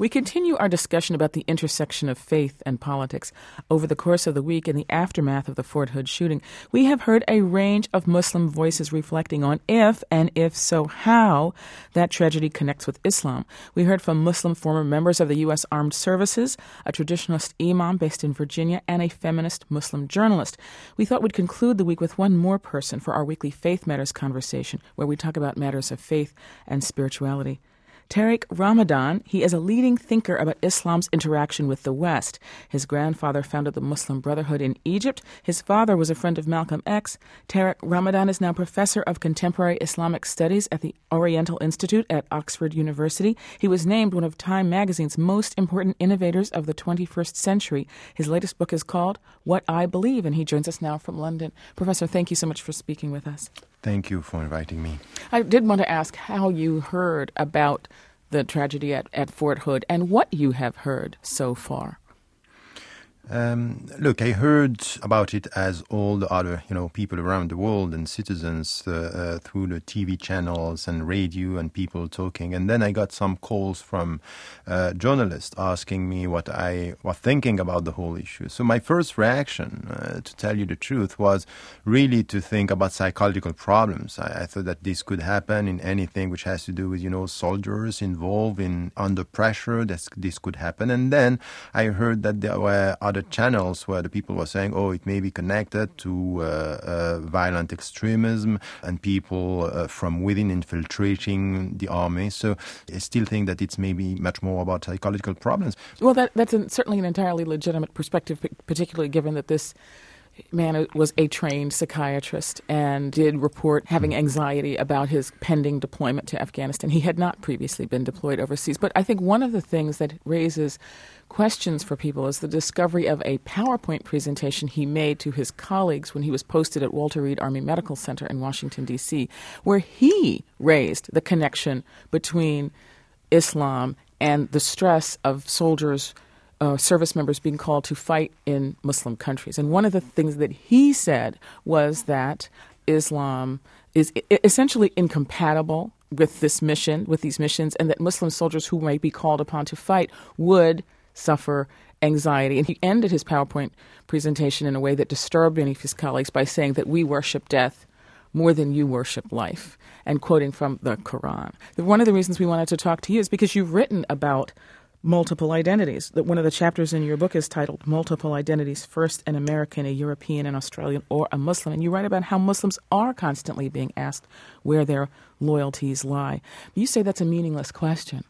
We continue our discussion about the intersection of faith and politics. Over the course of the week, in the aftermath of the Fort Hood shooting, we have heard a range of Muslim voices reflecting on if, and if so, how that tragedy connects with Islam. We heard from Muslim former members of the U.S. Armed Services, a traditionalist imam based in Virginia, and a feminist Muslim journalist. We thought we'd conclude the week with one more person for our weekly Faith Matters conversation, where we talk about matters of faith and spirituality. Tariq Ramadan, he is a leading thinker about Islam's interaction with the West. His grandfather founded the Muslim Brotherhood in Egypt. His father was a friend of Malcolm X. Tariq Ramadan is now professor of contemporary Islamic studies at the Oriental Institute at Oxford University. He was named one of Time magazine's most important innovators of the 21st century. His latest book is called What I Believe, and he joins us now from London. Professor, thank you so much for speaking with us. Thank you for inviting me. I did want to ask how you heard about the tragedy at Fort Hood and what you have heard so far. Look, I heard about it as all the other, people around the world and citizens through the TV channels and radio and people talking. And then I got some calls from journalists asking me what I was thinking about the whole issue. So my first reaction, to tell you the truth, was really to think about psychological problems. I thought that this could happen in anything which has to do with, soldiers involved in under pressure. This could happen. And then I heard that there were other channels where the people were saying, it may be connected to violent extremism and people from within infiltrating the army. So I still think that it's maybe much more about psychological problems. Well, that's certainly an entirely legitimate perspective, particularly given that this man was a trained psychiatrist and did report having anxiety about his pending deployment to Afghanistan. He had not previously been deployed overseas. But I think one of the things that raises questions for people is the discovery of a PowerPoint presentation he made to his colleagues when he was posted at Walter Reed Army Medical Center in Washington, D.C., where he raised the connection between Islam and the stress of soldiers, service members being called to fight in Muslim countries. And one of the things that he said was that Islam is essentially incompatible with this mission, with these missions, and that Muslim soldiers who might be called upon to fight would suffer anxiety. And he ended his PowerPoint presentation in a way that disturbed many of his colleagues by saying that we worship death more than you worship life, and quoting from the Quran. One of the reasons we wanted to talk to you is because you've written about multiple identities. That one of the chapters in your book is titled Multiple Identities, First an American, a European, an Australian, or a Muslim. And you write about how Muslims are constantly being asked where their loyalties lie. You say that's a meaningless question.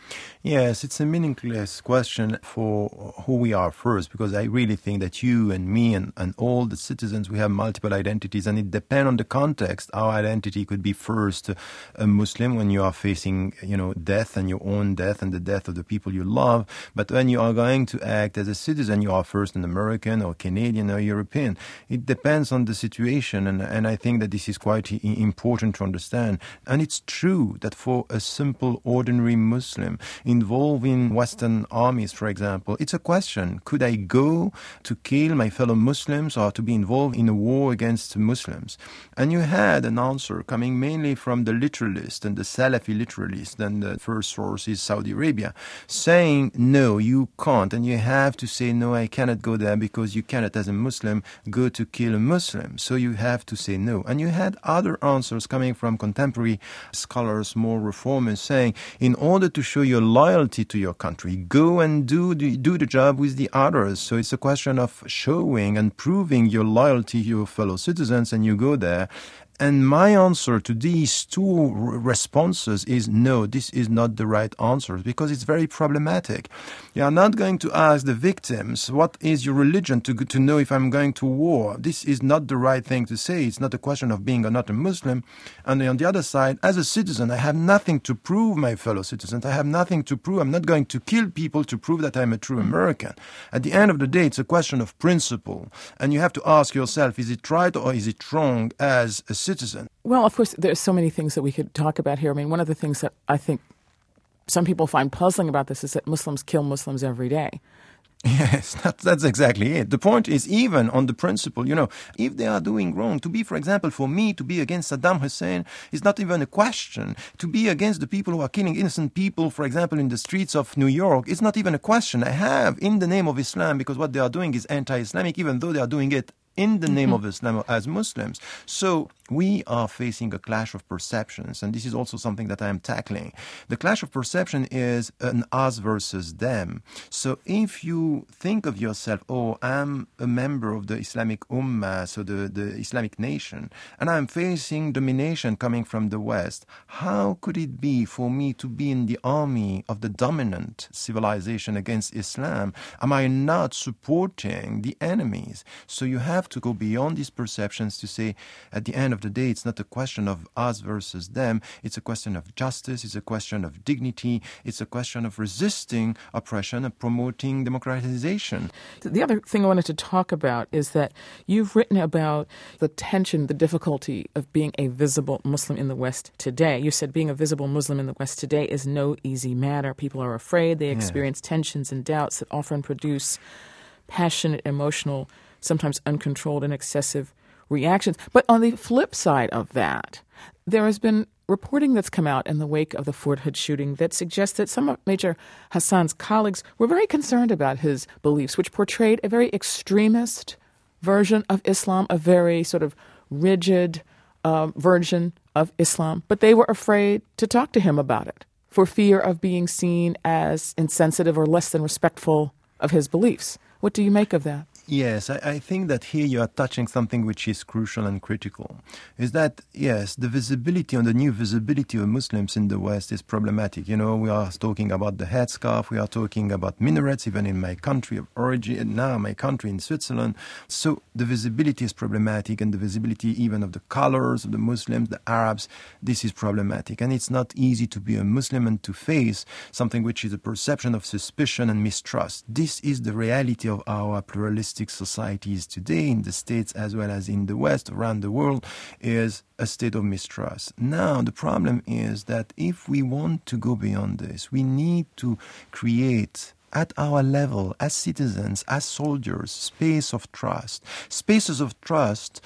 Yes, it's a meaningless question for who we are first, because I really think that you and me and all the citizens, we have multiple identities, and it depends on the context. Our identity could be first a Muslim when you are facing, death and your own death and the death of the people you love. But when you are going to act as a citizen, you are first an American or Canadian or European. It depends on the situation, and I think that this is quite important to understand. And it's true that for a simple, ordinary Muslim involved in Western armies, for example, it's a question. Could I go to kill my fellow Muslims or to be involved in a war against Muslims? And you had an answer coming mainly from the literalist and the Salafi literalist, and the first source is Saudi Arabia, saying, no, you can't, and you have to say, no, I cannot go there because you cannot, as a Muslim, go to kill a Muslim. So you have to say no. And you had other answers coming from contemporary scholars, more reformers, saying, in order to show your loyalty to your country, go and do the job with the others. So it's a question of showing and proving your loyalty to your fellow citizens, and you go there. And my answer to these two responses is no, this is not the right answer, because it's very problematic. You are not going to ask the victims, what is your religion, to know if I'm going to war. This is not the right thing to say. It's not a question of being or not a Muslim. And on the other side, as a citizen, I have nothing to prove, my fellow citizens. I have nothing to prove. I'm not going to kill people to prove that I'm a true American. At the end of the day, it's a question of principle. And you have to ask yourself, is it right or is it wrong as a citizen? Well, of course, there's so many things that we could talk about here. I mean, one of the things that I think some people find puzzling about this is that Muslims kill Muslims every day. Yes, that's exactly it. The point is, even on the principle, if they are doing wrong, to be, for example, for me, to be against Saddam Hussein is not even a question. To be against the people who are killing innocent people, for example, in the streets of New York, is not even a question. I have, in the name of Islam, because what they are doing is anti-Islamic, even though they are doing it in the name of Islam as Muslims. So we are facing a clash of perceptions, and this is also something that I am tackling. The clash of perception is an us versus them. So if you think of yourself, I'm a member of the Islamic Ummah, so the Islamic nation, and I'm facing domination coming from the West, how could it be for me to be in the army of the dominant civilization against Islam? Am I not supporting the enemies? So you have to go beyond these perceptions to say, at the end of the day, it's not a question of us versus them. It's a question of justice. It's a question of dignity. It's a question of resisting oppression and promoting democratization. The other thing I wanted to talk about is that you've written about the tension, the difficulty of being a visible Muslim in the West today. You said being a visible Muslim in the West today is no easy matter. People are afraid. They experience tensions and doubts that often produce passionate, emotional, sometimes uncontrolled and excessive reactions. But on the flip side of that, there has been reporting that's come out in the wake of the Fort Hood shooting that suggests that some of Major Hassan's colleagues were very concerned about his beliefs, which portrayed a very extremist version of Islam, a very sort of rigid version of Islam. But they were afraid to talk to him about it for fear of being seen as insensitive or less than respectful of his beliefs. What do you make of that? Yes, I think that here you are touching something which is crucial and critical, is that, yes, the visibility, or the new visibility of Muslims in the West is problematic. We are talking about the headscarf, we are talking about minarets, even in my country of origin, and now my country in Switzerland. So the visibility is problematic, and the visibility even of the colors of the Muslims, the Arabs, this is problematic. And it's not easy to be a Muslim and to face something which is a perception of suspicion and mistrust. This is the reality of our pluralistic societies today in the States as well as in the West, around the world, is a state of mistrust. Now, the problem is that if we want to go beyond this, we need to create at our level, as citizens, as soldiers, space of trust. Spaces of trust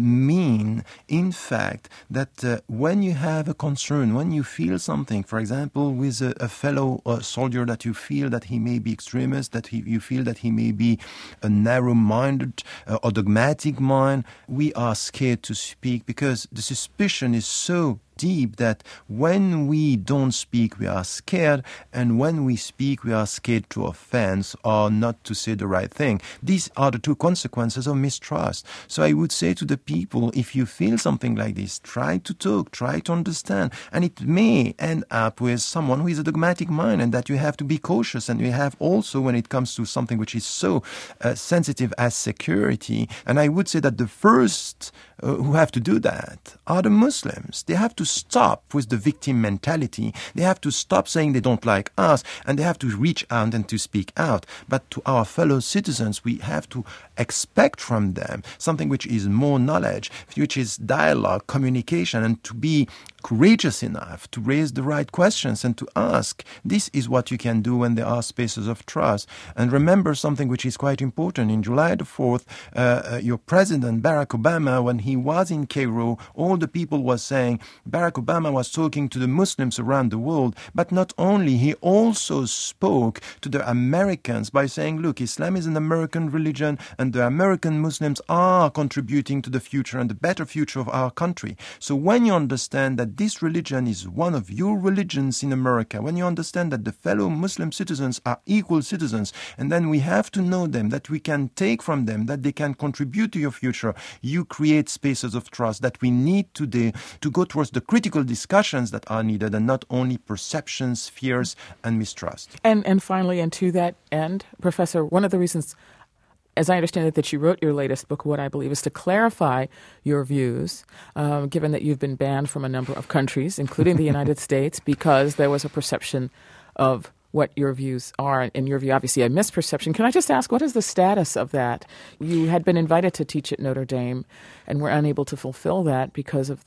mean, in fact, that when you have a concern, when you feel something, for example, with a fellow soldier that you feel that he may be extremist, that you feel that he may be a narrow-minded or dogmatic mind, we are scared to speak because the suspicion is so deep that when we don't speak, we are scared, and when we speak, we are scared to offense or not to say the right thing. These are the two consequences of mistrust. So I would say to the people, if you feel something like this, try to talk, try to understand, and it may end up with someone who is a dogmatic mind, and that you have to be cautious, and you have also, when it comes to something which is so sensitive as security, and I would say that the first who have to do that are the Muslims. They have to stop with the victim mentality. They have to stop saying they don't like us, and they have to reach out and to speak out. But to our fellow citizens, we have to expect from them something which is more knowledge, which is dialogue, communication, and to be courageous enough to raise the right questions and to ask. This is what you can do when there are spaces of trust. And remember something which is quite important. In July the 4th, your president, Barack Obama, when he was in Cairo, all the people was saying Barack Obama was talking to the Muslims around the world, but not only, he also spoke to the Americans by saying, look, Islam is an American religion, and the American Muslims are contributing to the future and the better future of our country. So when you understand that this religion is one of your religions in America, when you understand that the fellow Muslim citizens are equal citizens, and then we have to know them, that we can take from them, that they can contribute to your future, you create spaces of trust that we need today to go towards the critical discussions that are needed, and not only perceptions, fears, and mistrust. And finally, and to that end, Professor, one of the reasons, as I understand it, that you wrote your latest book, what I believe is to clarify your views, given that you've been banned from a number of countries, including the United States, because there was a perception of what your views are. In your view, obviously, a misperception. Can I just ask, what is the status of that? You had been invited to teach at Notre Dame and were unable to fulfill that because of the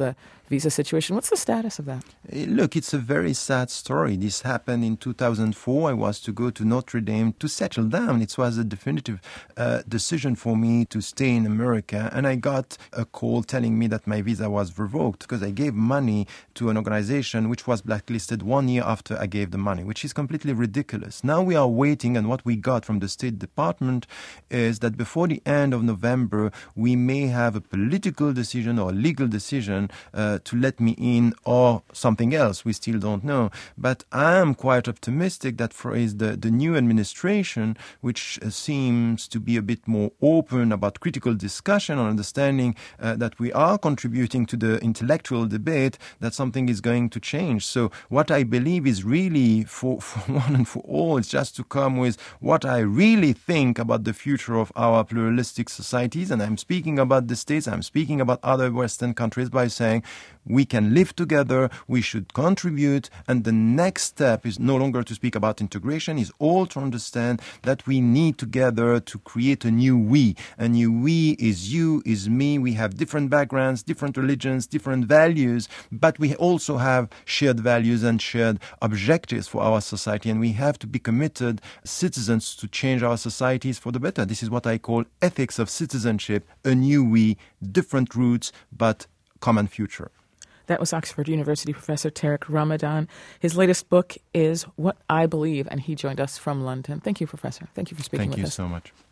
visa situation. What's the status of that? Look, it's a very sad story. This happened in 2004. I was to go to Notre Dame to settle down. It was a definitive decision for me to stay in America. And I got a call telling me that my visa was revoked because I gave money to an organization which was blacklisted 1 year after I gave the money, which is completely ridiculous. Now we are waiting, and what we got from the State Department is that before the end of November, we may have a political decision or a legal decision to let me in or something else. We still don't know. But I am quite optimistic that for the new administration, which seems to be a bit more open about critical discussion and understanding that we are contributing to the intellectual debate, that something is going to change. So what I believe is really for one and for all is just to come with what I really think about the future of our pluralistic societies. And I'm speaking about the States, I'm speaking about other Western countries by saying we can live together, we should contribute, and the next step is no longer to speak about integration, is all to understand that we need together to create a new we. A new we is you, is me. We have different backgrounds, different religions, different values, but we also have shared values and shared objectives for our society, and we have to be committed citizens to change our societies for the better. This is what I call ethics of citizenship, a new we, different roots, but common future. That was Oxford University professor Tariq Ramadan. His latest book is What I Believe, and he joined us from London. Thank you, Professor. Thank you for speaking with us. Thank you so much.